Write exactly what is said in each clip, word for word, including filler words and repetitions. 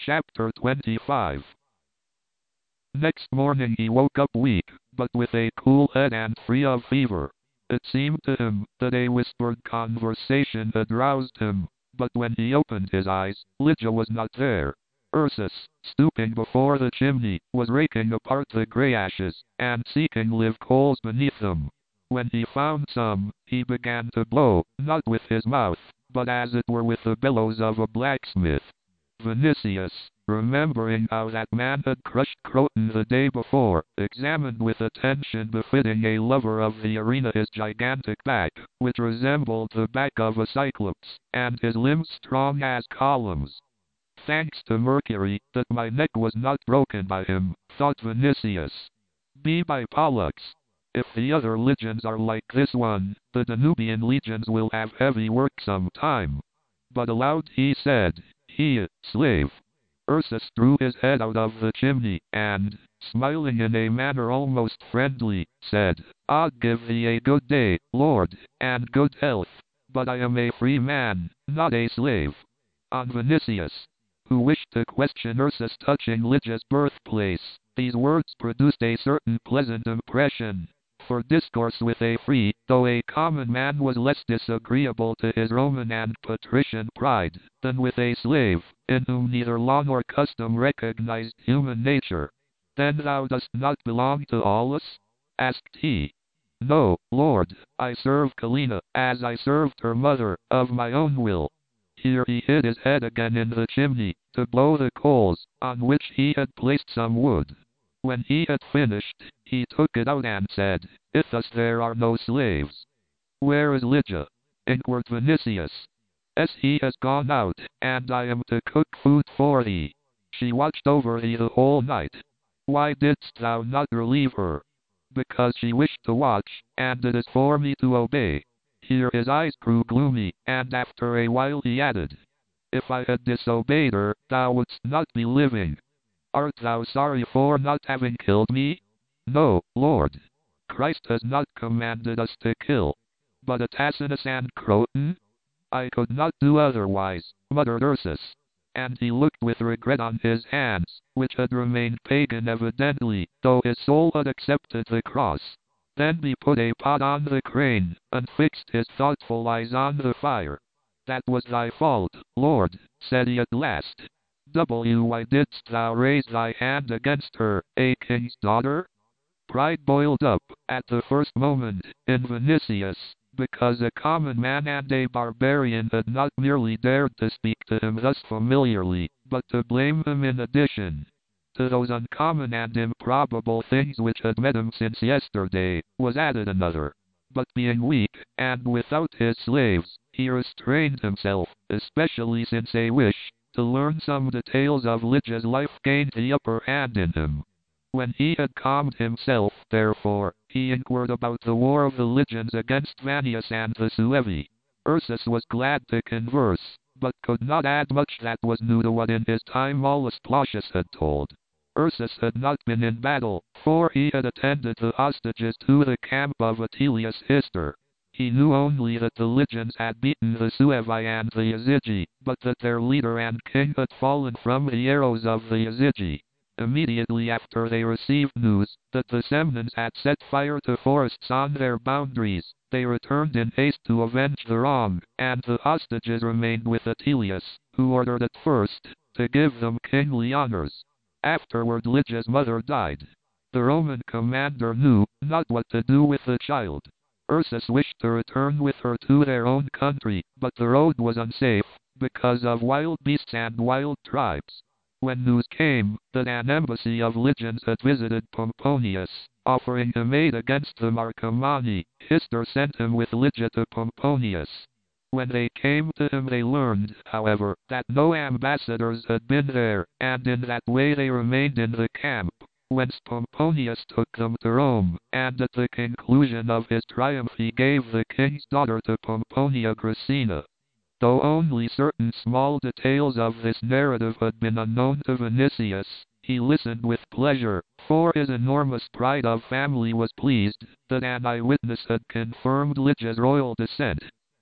Chapter twenty-five. Next morning he woke up weak, but with a cool head and free of fever. It seemed to him that a whispered conversation had roused him, but when he opened his eyes, Lydia was not there. Ursus, stooping before the chimney, was raking apart the grey ashes, and seeking live coals beneath them. When he found some, he began to blow, not with his mouth, but as it were with the bellows of a blacksmith. Vinicius, remembering how that man had crushed Croton the day before, examined with attention befitting a lover of the arena his gigantic back, which resembled the back of a cyclops, and his limbs strong as columns. Thanks to Mercury, that my neck was not broken by him, thought Vinicius. Be by Pollux. If the other legions are like this one, the Danubian legions will have heavy work some time. But aloud he said, He, slave. Ursus drew his head out of the chimney, and, smiling in a manner almost friendly, said, "God give thee a good day, Lord, and good health. But I am a free man, not a slave." On Vinicius, who wished to question Ursus touching Lydia's birthplace, these words produced a certain pleasant impression. For discourse with a free, though a common man was less disagreeable to his Roman and patrician pride, than with a slave, in whom neither law nor custom recognized human nature. "Then thou dost not belong to Aulus?" asked he. "No, Lord, I serve Calina, as I served her mother, of my own will." Here he hid his head again in the chimney, to blow the coals, on which he had placed some wood. When he had finished, he took it out and said, "If thus there are no slaves." "Where is Lydia?" inquired Vinicius. "As he has gone out, and I am to cook food for thee. She watched over thee the whole night." "Why didst thou not relieve her?" "Because she wished to watch, and it is for me to obey." Here his eyes grew gloomy, and after a while he added, "If I had disobeyed her, thou wouldst not be living. Art thou sorry for not having killed me?" "No, Lord. Christ has not commanded us to kill." "But Atacinus and Croton?" "I could not do otherwise," muttered Ursus. And he looked with regret on his hands, which had remained pagan evidently, though his soul had accepted the cross. Then he put a pot on the crane, and fixed his thoughtful eyes on the fire. "That was thy fault, Lord," said he at last. W Why didst thou raise thy hand against her, a king's daughter?" Pride boiled up, at the first moment, in Vinicius, because a common man and a barbarian had not merely dared to speak to him thus familiarly, but to blame him in addition. To those uncommon and improbable things which had met him since yesterday, was added another. But being weak, and without his slaves, he restrained himself, especially since a wish to learn some details of Lydia's life gained the upper hand in him. When he had calmed himself, therefore, he inquired about the war of the legions against Vannius and the Suevi. Ursus was glad to converse, but could not add much that was new to what in his time Aulus Plautius had told. Ursus had not been in battle, for he had attended the hostages to the camp of Attilius Hister. He knew only that the legions had beaten the Suevi and the Azigi, but that their leader and king had fallen from the arrows of the Azigi. Immediately after they received news that the Semnons had set fire to forests on their boundaries, they returned in haste to avenge the wrong, and the hostages remained with Attilius, who ordered at first to give them kingly honors. Afterward Lydia's mother died. The Roman commander knew not what to do with the child. Ursus wished to return with her to their own country, but the road was unsafe, because of wild beasts and wild tribes. When news came that an embassy of legions had visited Pomponius, offering him aid against the Marcomanni, Hister sent him with Lydia to Pomponius. When they came to him they learned, however, that no ambassadors had been there, and in that way they remained in the camp, whence Pomponius took them to Rome, and at the conclusion of his triumph he gave the king's daughter to Pomponia Graecina. Though only certain small details of this narrative had been unknown to Vinicius, he listened with pleasure, for his enormous pride of family was pleased that an eyewitness had confirmed Lydia's royal descent.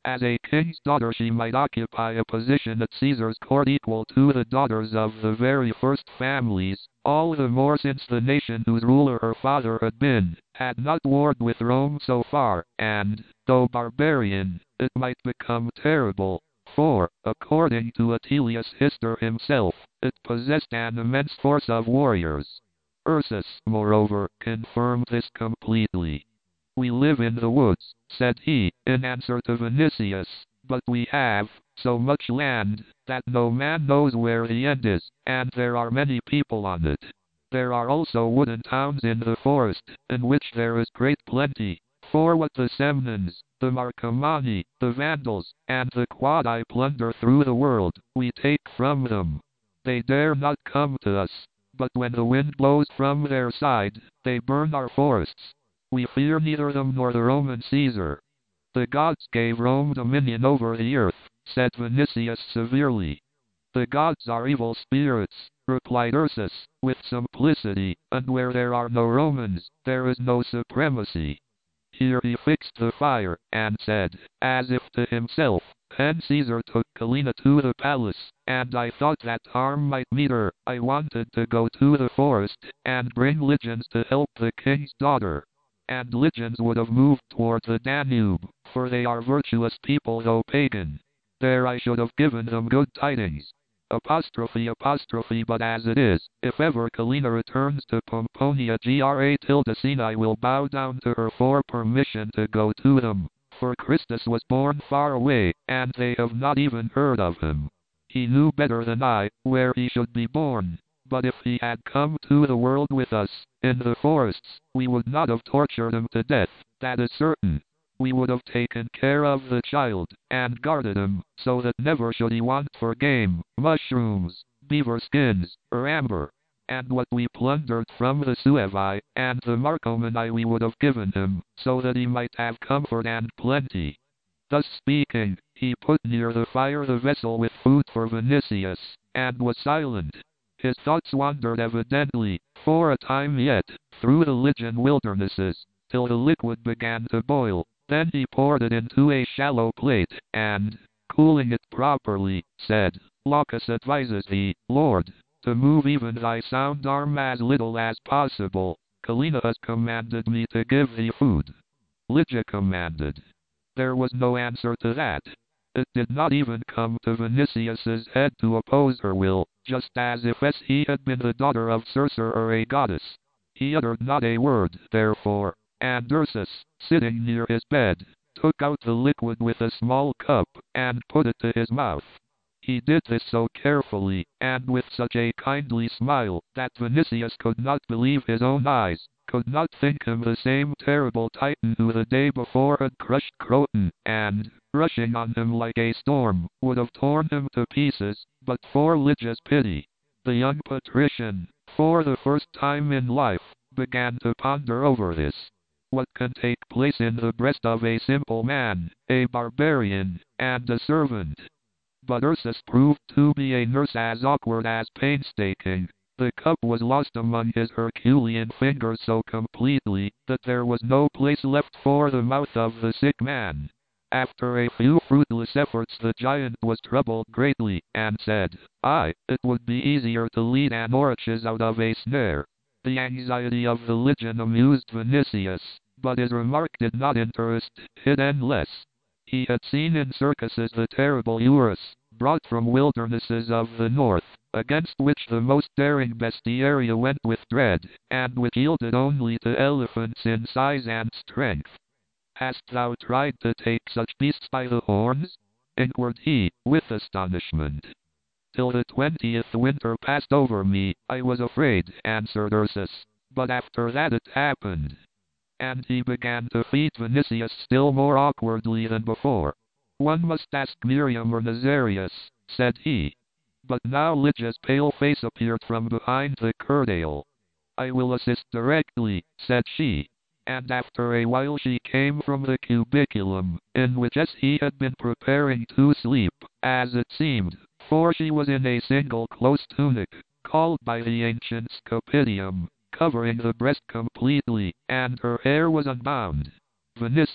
As a king's daughter she might occupy a position at Caesar's court equal to the daughters of the very first families, all the more since the nation whose ruler her father had been, had not warred with Rome so far, and, though barbarian, it might become terrible, for, according to Attilius Hister himself, it possessed an immense force of warriors. Ursus, moreover, confirmed this completely. "We live in the woods," said he, in answer to Vinicius, "but we have so much land that no man knows where the end is, and there are many people on it. There are also wooden towns in the forest, in which there is great plenty, for what the Semnons, the Marcomanni, the Vandals, and the Quadi plunder through the world, we take from them. They dare not come to us, but when the wind blows from their side, they burn our forests. We fear neither them nor the Roman Caesar." "The gods gave Rome dominion over the earth," said Vinicius severely. "The gods are evil spirits," replied Ursus, with simplicity, "and where there are no Romans, there is no supremacy." Here he fixed the fire, and said, as if to himself, "When Caesar took Galena to the palace, and I thought that harm might meet her, I wanted to go to the forest, and bring Lygians to help the king's daughter. And Lygians would have moved toward the Danube, for they are virtuous people though pagan. There I should have given them good tidings. Apostrophe apostrophe but as it is, if ever Galena returns to Pomponia gra tilde scene I will bow down to her for permission to go to them, for Christus was born far away, and they have not even heard of him. He knew better than I, where he should be born. But if he had come to the world with us, in the forests, we would not have tortured him to death, that is certain. We would have taken care of the child, and guarded him, so that never should he want for game, mushrooms, beaver skins, or amber. And what we plundered from the Suevi, and the Marcomanni we would have given him, so that he might have comfort and plenty." Thus speaking, he put near the fire the vessel with food for Vinicius, and was silent. His thoughts wandered evidently, for a time yet, through the Lygian wildernesses, till the liquid began to boil. Then he poured it into a shallow plate, and, cooling it properly, said, "Glaucus advises thee, Lord, to move even thy sound arm as little as possible. Galena has commanded me to give thee food." Lygia commanded. There was no answer to that. It did not even come to Vinicius's head to oppose her will, just as if he had been the daughter of Circe or a goddess. He uttered not a word, therefore, and Ursus, sitting near his bed, took out the liquid with a small cup, and put it to his mouth. He did this so carefully, and with such a kindly smile, that Vinicius could not believe his own eyes, could not think him the same terrible Titan who the day before had crushed Croton, and, rushing on him like a storm, would have torn him to pieces, but for Lygia's pity. The young patrician, for the first time in life, began to ponder over this. What can take place in the breast of a simple man, a barbarian, and a servant? But Ursus proved to be a nurse as awkward as painstaking. The cup was lost among his Herculean fingers so completely, that there was no place left for the mouth of the sick man. After a few fruitless efforts the giant was troubled greatly, and said, "Aye, it would be easier to lead an Orchis out of a snare." The anxiety of the Lygian amused Vinicius, but his remark did not interest him less. He had seen in circuses the terrible Eurus, brought from wildernesses of the north, against which the most daring bestiaria went with dread, and which yielded only to elephants in size and strength. "Hast thou tried to take such beasts by the horns?" inquired he, with astonishment. "Till the twentieth winter passed over me, I was afraid," answered Ursus, "but after that it happened." And he began to feed Vinicius still more awkwardly than before. "One must ask Miriam or Nazarius," said he. But now Lygia's pale face appeared from behind the curtail. "I will assist directly," said she. And after a while she came from the cubiculum, in which he had been preparing to sleep, as it seemed, for she was in a single close tunic, called by the ancients capitium, covering the breast completely, and her hair was unbound. Vinicius,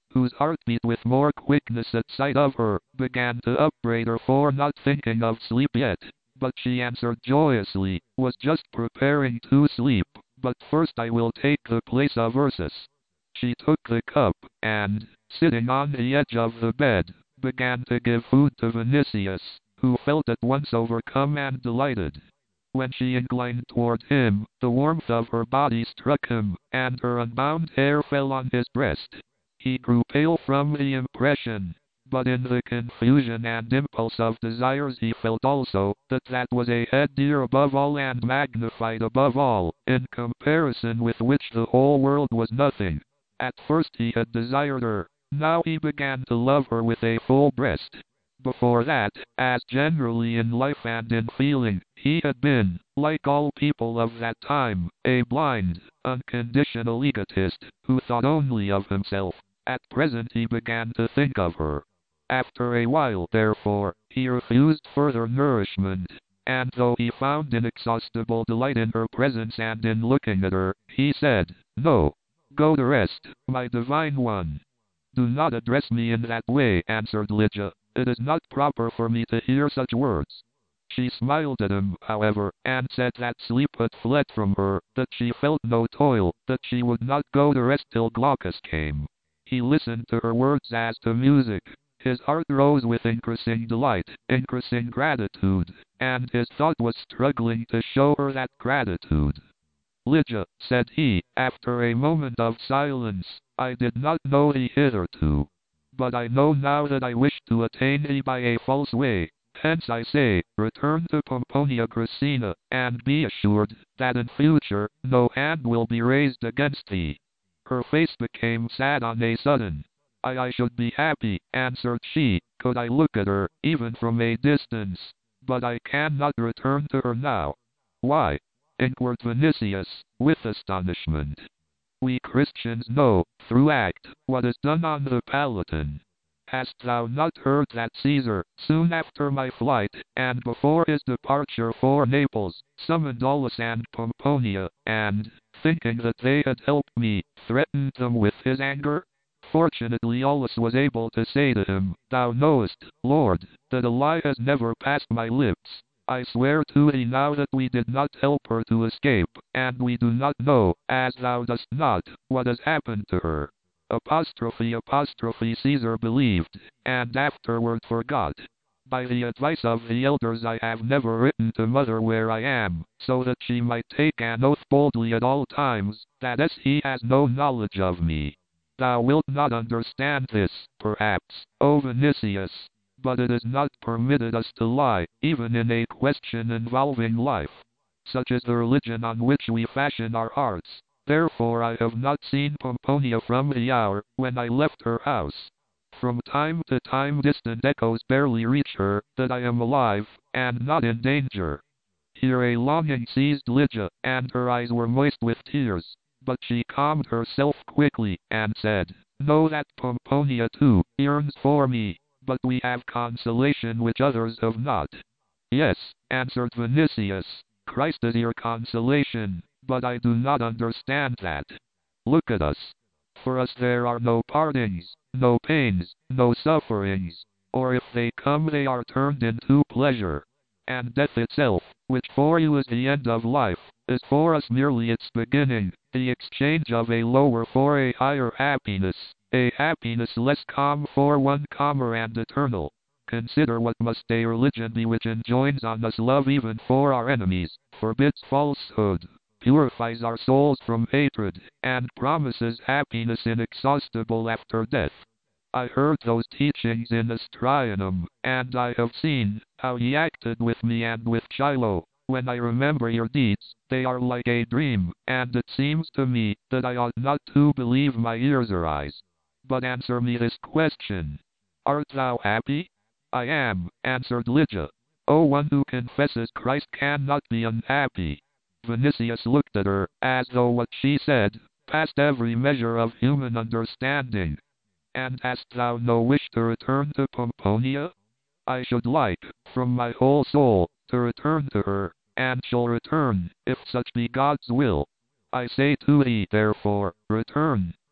whose heart beat with more quickness at sight of her, began to upbraid her for not thinking of sleep yet. But she answered joyously, was just preparing to sleep, but first I will take the place of Ursus. She took the cup, and, sitting on the edge of the bed, began to give food to Vinicius, who felt at once overcome and delighted. When she inclined toward him, the warmth of her body struck him, and her unbound hair fell on his breast. He grew pale from the impression, but in the confusion and impulse of desires he felt also that that was a head dear above all and magnified above all, in comparison with which the whole world was nothing. At first he had desired her, now he began to love her with a full breast. Before that, as generally in life and in feeling, he had been, like all people of that time, a blind, unconditional egotist, who thought only of himself. At present he began to think of her. After a while, therefore, he refused further nourishment, and though he found inexhaustible delight in her presence and in looking at her, he said, "No. Go to rest, my divine one." "Do not address me in that way," answered Lydia. "It is not proper for me to hear such words." She smiled at him, however, and said that sleep had fled from her, that she felt no toil, that she would not go to rest till Glaucus came. He listened to her words as to music. His heart rose with increasing delight, increasing gratitude, and his thought was struggling to show her that gratitude. "Lydia," said he, after a moment of silence, "I did not know thee hitherto, but I know now that I wish to attain thee by a false way. Hence I say, return to Pomponia Graecina, and be assured that in future no hand will be raised against thee." Her face became sad on a sudden. I, I should be happy," answered she, "could I look at her, even from a distance, but I cannot return to her now." "Why?" inquired Vinicius, with astonishment. "We Christians know, through act, what is done on the Palatine. Hast thou not heard that Caesar, soon after my flight, and before his departure for Naples, summoned Aulus and Pomponia, and, thinking that they had helped me, threatened them with his anger? Fortunately Aulus was able to say to him, 'Thou knowest, Lord, that a lie has never passed my lips. I swear to thee now that we did not help her to escape, and we do not know, as thou dost not, what has happened to her.' Apostrophe apostrophe Caesar believed, and afterward forgot. By the advice of the elders I have never written to mother where I am, so that she might take an oath boldly at all times, that as he has no knowledge of me. Thou wilt not understand this, perhaps, O Vinicius, but it is not permitted us to lie, even in a question involving life. Such is the religion on which we fashion our hearts. Therefore I have not seen Pomponia from the hour when I left her house. From time to time distant echoes barely reach her that I am alive, and not in danger." Here a longing seized Lydia, and her eyes were moist with tears, but she calmed herself quickly, and said, "Know that Pomponia too yearns for me, but we have consolation which others have not." "Yes," answered Vinicius, "Christ is your consolation, but I do not understand that. Look at us. For us there are no partings, no pains, no sufferings, or if they come they are turned into pleasure. And death itself, which for you is the end of life, is for us merely its beginning, the exchange of a lower for a higher happiness, a happiness less calm for one calmer and eternal. Consider what must a religion be which enjoins on us love even for our enemies, forbids falsehood, purifies our souls from hatred, and promises happiness inexhaustible after death. I heard those teachings in Astrionum, and I have seen how ye acted with me and with Chilo. When I remember your deeds, they are like a dream, and it seems to me that I ought not to believe my ears or eyes. But answer me this question. Art thou happy?" "I am," answered Lydia. "O one who confesses Christ cannot be unhappy." Vinicius looked at her, as though what she said passed every measure of human understanding. "And hast thou no wish to return to Pomponia?" "I should like, from my whole soul, to return to her, and shall return, if such be God's will. I say to thee, therefore, return."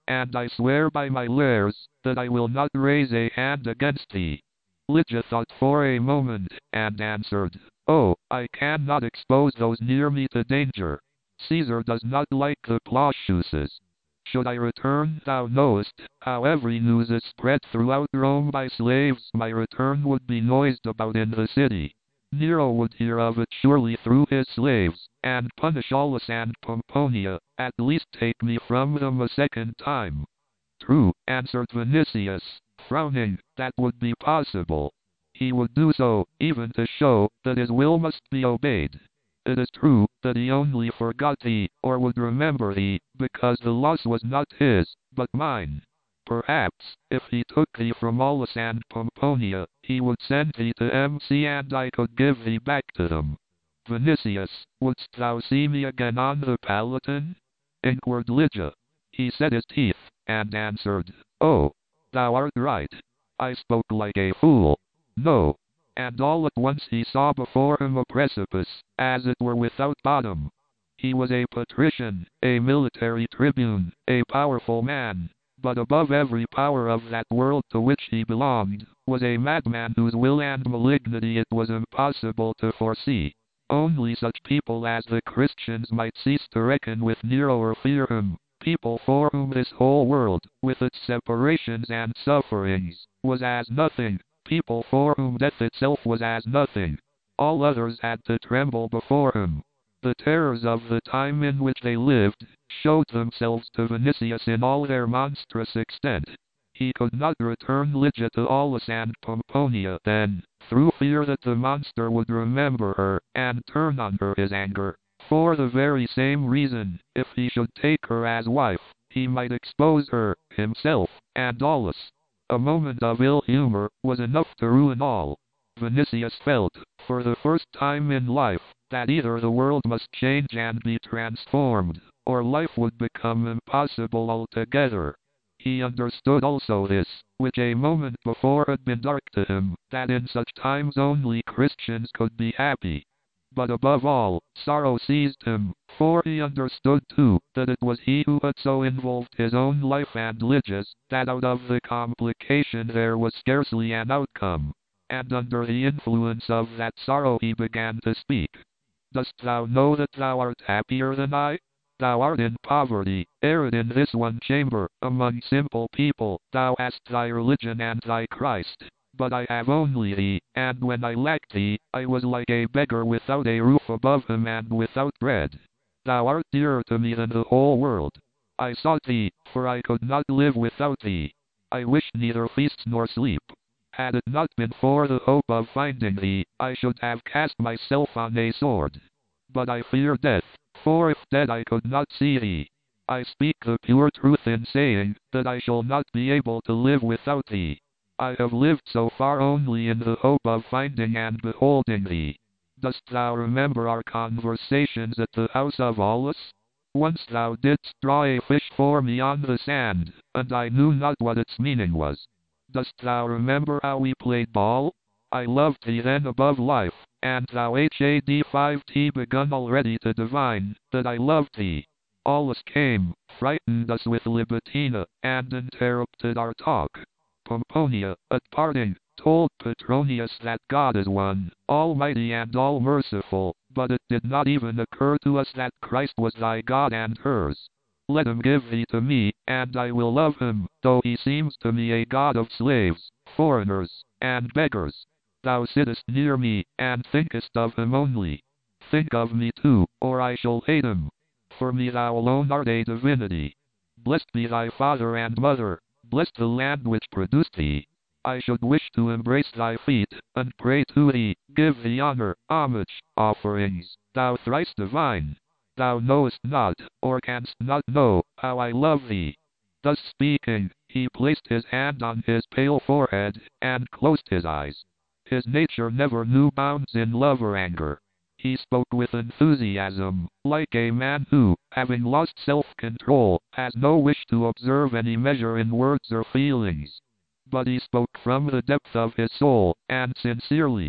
and I swear by my lares, that I will not raise a hand against thee. Lygia thought for a moment, and answered, Oh, I cannot expose those near me to danger. Caesar does not like the Plautiuses. Should I return, thou knowest, how every news is spread throughout Rome by slaves. My return would be noised about in the city. Nero would hear of it surely through his slaves, and punish Aulus and Pomponia, at least take me from them a second time. True, answered Vinicius, frowning, that would be possible. He would do so, even to show that his will must be obeyed. It is true that he only forgot thee, or would remember thee, because the loss was not his, but mine. Perhaps, if he took thee from Aulus and Pomponia, he would send thee to M C and I could give thee back to them. Vinicius, wouldst thou see me again on the Palatine? Inquired Lygia. He set his teeth, and answered, Oh, thou art right. I spoke like a fool. No. And all at once he saw before him a precipice, as it were without bottom. He was a patrician, a military tribune, a powerful man, but above every power of that world to which he belonged, was a madman whose will and malignity it was impossible to foresee. Only such people as the Christians might cease to reckon with Nero or fear him, people for whom this whole world, with its separations and sufferings, was as nothing, people for whom death itself was as nothing. All others had to tremble before him. The terrors of the time in which they lived showed themselves to Vinicius in all their monstrous extent. He could not return Lygia to Aulus and Pomponia then, through fear that the monster would remember her, and turn on her his anger. For the very same reason, if he should take her as wife, he might expose her, himself, and Aulus. A moment of ill humor was enough to ruin all. Vinicius felt, for the first time in life, that either the world must change and be transformed, or life would become impossible altogether. He understood also this, which a moment before had been dark to him, that in such times only Christians could be happy. But above all, sorrow seized him, for he understood too, that it was he who had so involved his own life and Lygia's, that out of the complication there was scarcely an outcome. And under the influence of that sorrow he began to speak. Dost thou know that thou art happier than I? Thou art in poverty, arid in this one chamber, among simple people, thou hast thy religion and thy Christ. But I have only thee, and when I lacked thee, I was like a beggar without a roof above him and without bread. Thou art dearer to me than the whole world. I sought thee, for I could not live without thee. I wished neither feast nor sleep. Had it not been for the hope of finding thee, I should have cast myself on a sword. But I fear death, for if dead I could not see thee. I speak the pure truth in saying, that I shall not be able to live without thee. I have lived so far only in the hope of finding and beholding thee. Dost thou remember our conversations at the house of Aulus? Once thou didst draw a fish for me on the sand, and I knew not what its meaning was. Dost thou remember how we played ball? I loved thee then above life, and thou had five t begun already to divine, that I loved thee. Aulus came, frightened us with Libitina, and interrupted our talk. Pomponia, at parting, told Petronius that God is one, almighty and all-merciful, but it did not even occur to us that Christ was thy God and hers. Let him give thee to me, and I will love him, though he seems to me a god of slaves, foreigners, and beggars. Thou sittest near me, and thinkest of him only. Think of me too, or I shall hate him. For me thou alone art a divinity. Blessed be thy father and mother, blessed the land which produced thee. I should wish to embrace thy feet, and pray to thee, give thee honor, homage, offerings, thou thrice divine. Thou knowest not, or canst not know, how I love thee. Thus speaking, he placed his hand on his pale forehead, and closed his eyes. His nature never knew bounds in love or anger. He spoke with enthusiasm, like a man who, having lost self-control, has no wish to observe any measure in words or feelings. But he spoke from the depth of his soul, and sincerely.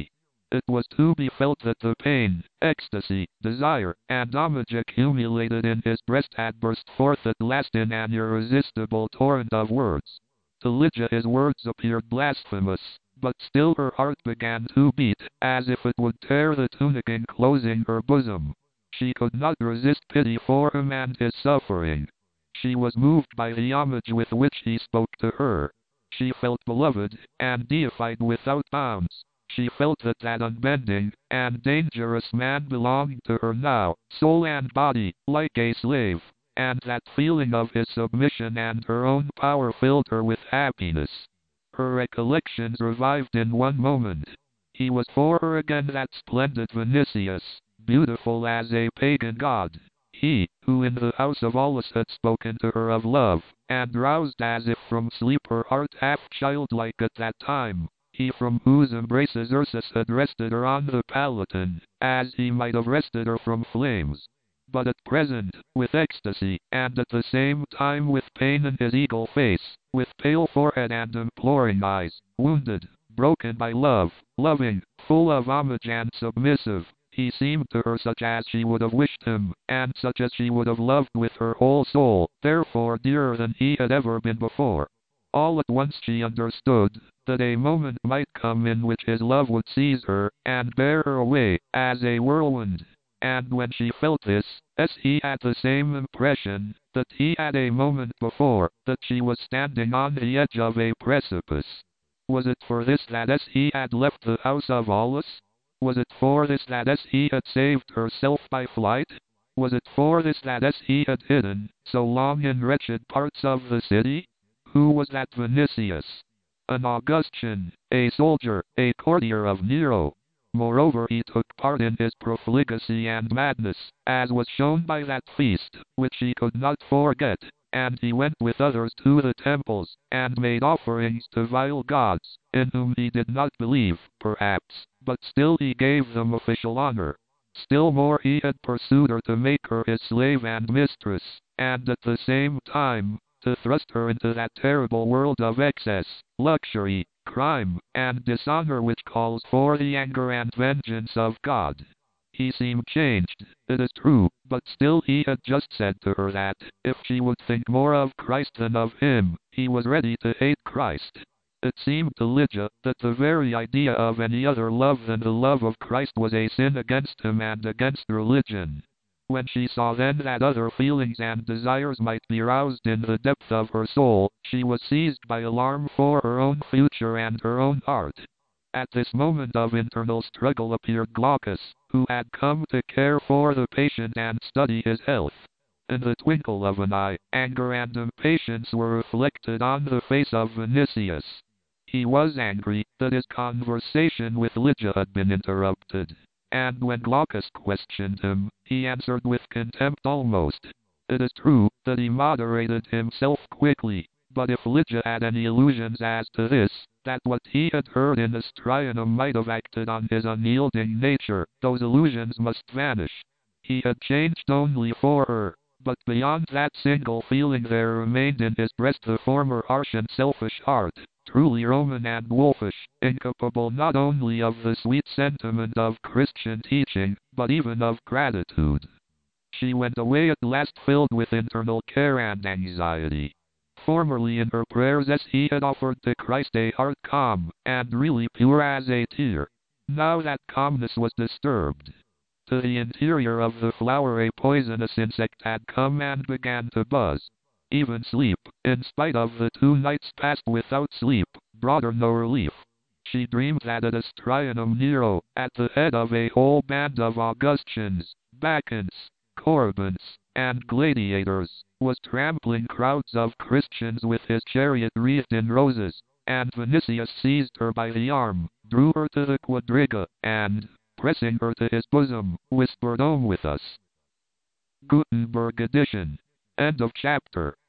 It was to be felt that the pain, ecstasy, desire, and homage accumulated in his breast had burst forth at last in an irresistible torrent of words. To Lydia his words appeared blasphemous, but still her heart began to beat, as if it would tear the tunic enclosing her bosom. She could not resist pity for him and his suffering. She was moved by the homage with which he spoke to her. She felt beloved, and deified without bounds. She felt that that unbending and dangerous man belonged to her now, soul and body, like a slave, and that feeling of his submission and her own power filled her with happiness. Her recollections revived in one moment. He was for her again that splendid Vinicius, beautiful as a pagan god. He, who in the house of Aulus had spoken to her of love, and roused as if from sleep her heart half childlike at that time. He from whose embraces Ursus had wrested her on the Palatine, as he might have wrested her from flames. But at present, with ecstasy, and at the same time with pain in his eagle face, with pale forehead and imploring eyes, wounded, broken by love, loving, full of homage and submissive, he seemed to her such as she would have wished him, and such as she would have loved with her whole soul, therefore dearer than he had ever been before. All at once she understood that a moment might come in which his love would seize her, and bear her away, as a whirlwind. And when she felt this, as he had the same impression that he had a moment before, that she was standing on the edge of a precipice. Was it for this that as he had left the house of Aulus? Was it for this that as he had saved herself by flight? Was it for this that as he had hidden so long in wretched parts of the city? Who was that Vinicius? An Augustan, a soldier, a courtier of Nero. Moreover, he took part in his profligacy and madness, as was shown by that feast, which he could not forget, and he went with others to the temples, and made offerings to vile gods, in whom he did not believe, perhaps, but still he gave them official honor. Still more he had pursued her to make her his slave and mistress, and at the same time, to thrust her into that terrible world of excess, luxury, crime, and dishonor which calls for the anger and vengeance of God. He seemed changed, it is true, but still he had just said to her that, if she would think more of Christ than of him, he was ready to hate Christ. It seemed to Lydia that the very idea of any other love than the love of Christ was a sin against him and against religion. When she saw then that other feelings and desires might be roused in the depth of her soul, she was seized by alarm for her own future and her own heart. At this moment of internal struggle appeared Glaucus, who had come to care for the patient and study his health. In the twinkle of an eye, anger and impatience were reflected on the face of Vinicius. He was angry that his conversation with Lydia had been interrupted. And when Glaucus questioned him, he answered with contempt almost. It is true that he moderated himself quickly, but if Lydia had any illusions as to this, that what he had heard in Astrionum might have acted on his unyielding nature, those illusions must vanish. He had changed only for her, but beyond that single feeling there remained in his breast the former harsh and selfish heart, truly Roman and wolfish, incapable not only of the sweet sentiment of Christian teaching, but even of gratitude. She went away at last filled with internal care and anxiety. Formerly in her prayers as he had offered to Christ a heart calm, and really pure as a tear. Now that calmness was disturbed. To the interior of the flower a poisonous insect had come and began to buzz. Even sleep, in spite of the two nights passed without sleep, brought her no relief. She dreamed that at Astrionum Nero, at the head of a whole band of Augustans, Bacchants, Corbins, and gladiators, was trampling crowds of Christians with his chariot wreathed in roses, and Vinicius seized her by the arm, drew her to the quadriga, and, pressing her to his bosom, whispered, "Home with us." Gutenberg edition. End of chapter.